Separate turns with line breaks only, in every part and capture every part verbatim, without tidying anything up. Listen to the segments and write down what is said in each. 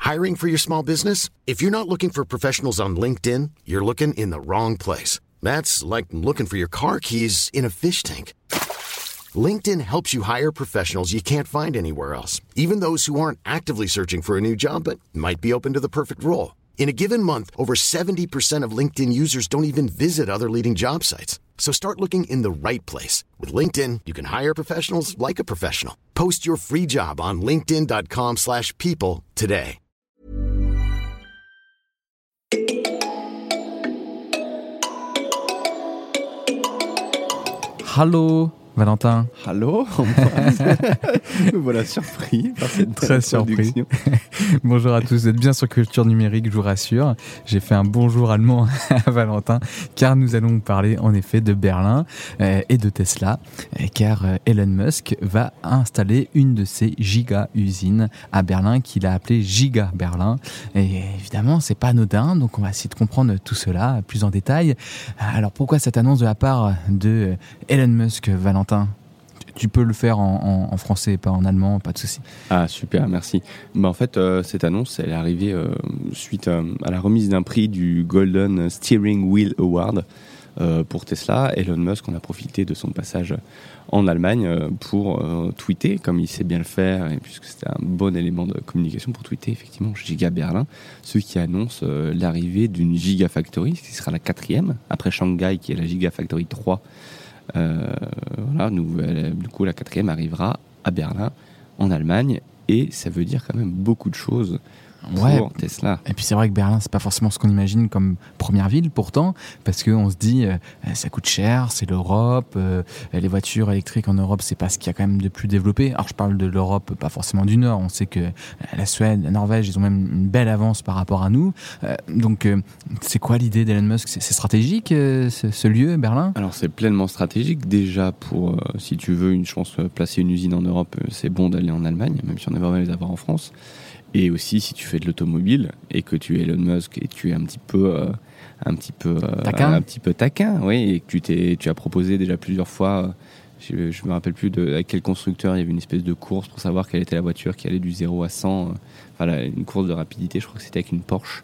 Hiring for your small business? If you're not looking for professionals on LinkedIn, you're looking in the wrong place. That's like looking for your car keys in a fish tank. LinkedIn helps you hire professionals you can't find anywhere else, even those who aren't actively searching for a new job but might be open to the perfect role. In a given month, over seventy percent of LinkedIn users don't even visit other leading job sites. So start looking in the right place. With LinkedIn, you can hire professionals like a professional. Post your free job on linkedin.com slash people today.
Hallo Valentin.
Hallo. Voilà, surpris par cette
très surpris. Bonjour à tous, vous êtes bien sur Culture Numérique, je vous rassure. J'ai fait un bonjour allemand à Valentin, car nous allons parler en effet de Berlin euh, et de Tesla, euh, car euh, Elon Musk va installer une de ses giga-usines à Berlin, qu'il a appelée Giga Berlin. Et évidemment, c'est pas anodin, donc on va essayer de comprendre tout cela plus en détail. Alors pourquoi cette annonce de la part de Elon Musk, Valentin ? Tu peux le faire en, en, en français, pas en allemand, pas de souci.
Ah super, merci. Bah, en fait, euh, cette annonce, elle est arrivée euh, suite euh, à la remise d'un prix du Golden Steering Wheel Award euh, pour Tesla. Elon Musk, on a profité de son passage en Allemagne euh, pour euh, tweeter, comme il sait bien le faire, et puisque c'était un bon élément de communication pour tweeter, effectivement, Giga Berlin, ce qui annonce euh, l'arrivée d'une Gigafactory, qui sera la quatrième, après Shanghai, qui est la Gigafactory trois. Euh, voilà, nous, euh, du coup, la quatrième arrivera à Berlin, en Allemagne, et ça veut dire quand même beaucoup de choses pour
ouais.
Tesla.
Et puis c'est vrai que Berlin, c'est pas forcément ce qu'on imagine comme première ville, pourtant, parce qu'on se dit, euh, ça coûte cher, c'est l'Europe, euh, les voitures électriques en Europe, c'est pas ce qu'il y a quand même de plus développé. Alors je parle de l'Europe, pas forcément du Nord. On sait que la Suède, la Norvège, ils ont même une belle avance par rapport à nous. Euh, donc euh, c'est quoi l'idée d'Elon Musk ? C'est, c'est stratégique, euh, ce, ce lieu, Berlin ?
Alors c'est pleinement stratégique. Déjà, pour euh, si tu veux une chance de placer une usine en Europe, euh, c'est bon d'aller en Allemagne, même si on aimerait les avoir en France. Et aussi, si tu fais de l'automobile et que tu es Elon Musk et tu es un petit peu, euh, un petit peu, euh,
taquin.
un petit peu taquin, oui, et que tu t'es, tu as proposé déjà plusieurs fois. Je, je me rappelle plus de avec quel constructeur il y avait une espèce de course pour savoir quelle était la voiture qui allait du zéro à cent. Euh, voilà, une course de rapidité. Je crois que c'était avec une Porsche.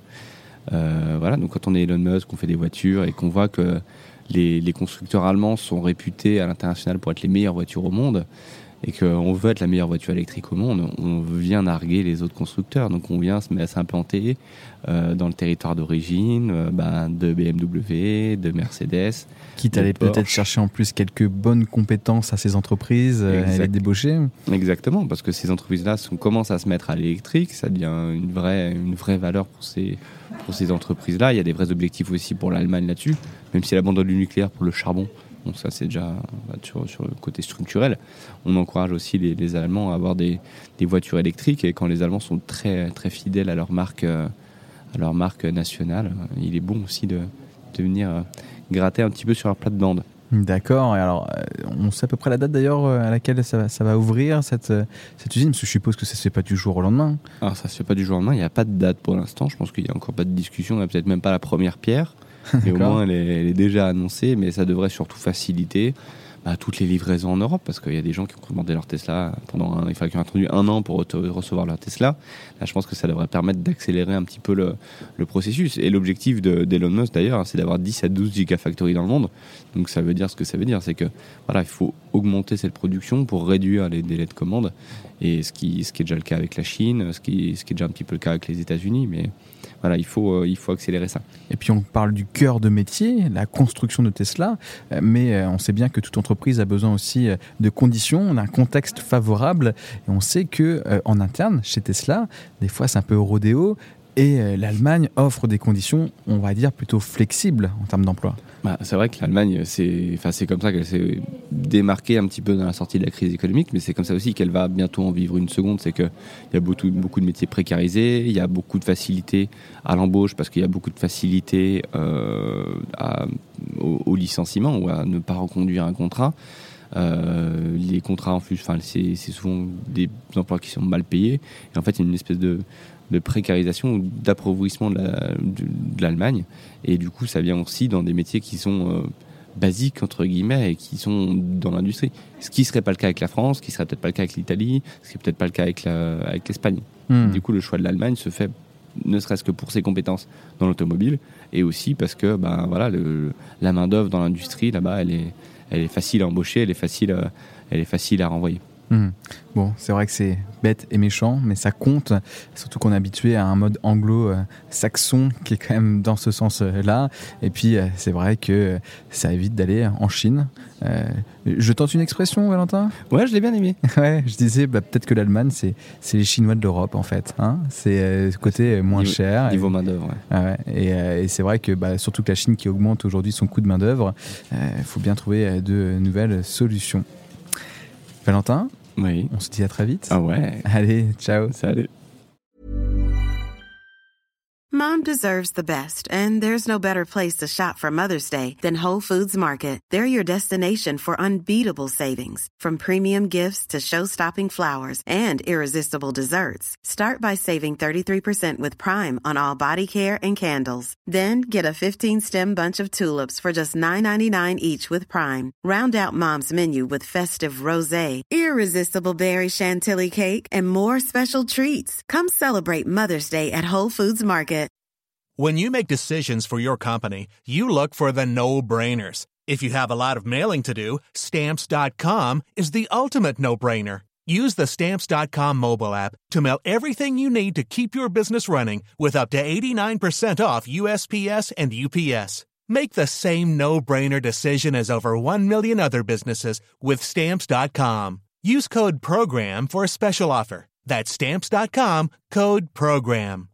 Euh, voilà. Donc quand on est Elon Musk, qu'on fait des voitures et qu'on voit que les, les constructeurs allemands sont réputés à l'international pour être les meilleures voitures au monde, et qu'on veut être la meilleure voiture électrique au monde, on vient narguer les autres constructeurs. Donc on vient se mettre à s'implanter euh, dans le territoire d'origine euh, bah, de B M W, de Mercedes.
Quitte à aller peut-être chercher en plus quelques bonnes compétences à ces entreprises, euh, et les débaucher.
Exactement, parce que ces entreprises-là sont, commencent à se mettre à l'électrique, ça devient une vraie, une vraie valeur pour ces, pour ces entreprises-là. Il y a des vrais objectifs aussi pour l'Allemagne là-dessus, même si elle abandonne le nucléaire pour le charbon. Donc ça, c'est déjà sur, sur le côté structurel. On encourage aussi les, les Allemands à avoir des, des voitures électriques. Et quand les Allemands sont très, très fidèles à leur marque, à leur marque nationale, il est bon aussi de, de venir gratter un petit peu sur leur plate-bande.
D'accord. Et alors, on sait à peu près la date d'ailleurs à laquelle ça va, ça va ouvrir cette, cette usine, parce que je suppose que ça ne se fait pas du jour au lendemain.
Alors ça ne se fait pas du jour au lendemain. Il n'y a pas de date pour l'instant. Je pense qu'il n'y a encore pas de discussion. Il n'y a peut-être même pas la première pierre. Et au moins, elle est, elle est déjà annoncée, mais ça devrait surtout faciliter bah, toutes les livraisons en Europe, parce qu'il y a des gens qui ont commandé leur Tesla pendant un, enfin, qui ont attendu un an pour recevoir leur Tesla. Là, je pense que ça devrait permettre d'accélérer un petit peu le, le processus. Et l'objectif de, d'Elon Musk, d'ailleurs, c'est d'avoir dix à douze gigafactories dans le monde. Donc, ça veut dire ce que ça veut dire, c'est que voilà, il faut augmenter cette production pour réduire les délais de commande. Et ce qui, ce qui est déjà le cas avec la Chine, ce qui, ce qui est déjà un petit peu le cas avec les États-Unis, mais voilà, il faut, euh, il faut accélérer ça.
Et puis on parle du cœur de métier, la construction de Tesla, mais on sait bien que toute entreprise a besoin aussi de conditions, d'un contexte favorable, et on sait que euh, en interne, chez Tesla, des fois c'est un peu rodéo, et l'Allemagne offre des conditions, on va dire, plutôt flexibles en termes d'emploi.
Bah, c'est vrai que l'Allemagne, c'est, enfin, c'est comme ça qu'elle s'est démarquée un petit peu dans la sortie de la crise économique, mais c'est comme ça aussi qu'elle va bientôt en vivre une seconde. C'est qu'il y a beaucoup, beaucoup de métiers précarisés, il y a beaucoup de facilité à l'embauche parce qu'il y a beaucoup de facilité euh, à, au, au licenciement ou à ne pas reconduire un contrat. Euh, les contrats en plus, enfin, c'est, c'est souvent des emplois qui sont mal payés. Et en fait, il y a une espèce de de précarisation ou d'appauvrissement de, la, de, de l'Allemagne. Et du coup, ça vient aussi dans des métiers qui sont euh, basiques, entre guillemets, et qui sont dans l'industrie. Ce qui ne serait pas le cas avec la France, ce qui ne serait peut-être pas le cas avec l'Italie, ce qui n'est peut-être pas le cas avec, la, avec l'Espagne. Mmh. Du coup, le choix de l'Allemagne se fait ne serait-ce que pour ses compétences dans l'automobile et aussi parce que ben, voilà, le, la main-d'œuvre dans l'industrie, là-bas, elle est, elle est facile à embaucher, elle est facile à, elle est facile à renvoyer.
Mmh. Bon, c'est vrai que c'est bête et méchant, mais ça compte, surtout qu'on est habitué à un mode anglo-saxon qui est quand même dans ce sens-là. Et puis, c'est vrai que ça évite d'aller en Chine. Euh, je tente une expression, Valentin ?
Ouais, je l'ai bien aimé.
Ouais, je disais bah, peut-être que l'Allemagne, c'est, c'est les Chinois de l'Europe, en fait. Hein, c'est euh, ce côté moins
niveau,
cher.
Niveau main-d'œuvre, ouais.
Ah ouais, et, euh, et c'est vrai que bah, surtout que la Chine qui augmente aujourd'hui son coût de main-d'œuvre, il euh, faut bien trouver de nouvelles solutions. Valentin ?
Oui.
On se dit à très vite.
Ah ouais.
Allez, ciao.
Salut.
Mom deserves the best, and there's no better place to shop for Mother's Day than Whole Foods Market. They're your destination for unbeatable savings, from premium gifts to show-stopping flowers and irresistible desserts. Start by saving thirty-three percent with Prime on all body care and candles. Then get a fifteen-stem bunch of tulips for just nine ninety-nine each with Prime. Round out Mom's menu with festive rosé, irresistible berry chantilly cake, and more special treats. Come celebrate Mother's Day at Whole Foods Market.
When you make decisions for your company, you look for the no-brainers. If you have a lot of mailing to do, Stamps dot com is the ultimate no-brainer. Use the Stamps dot com mobile app to mail everything you need to keep your business running with up to eighty-nine percent off U S P S and U P S. Make the same no-brainer decision as over one million other businesses with Stamps dot com. Use code PROGRAM for a special offer. That's Stamps dot com, code PROGRAM.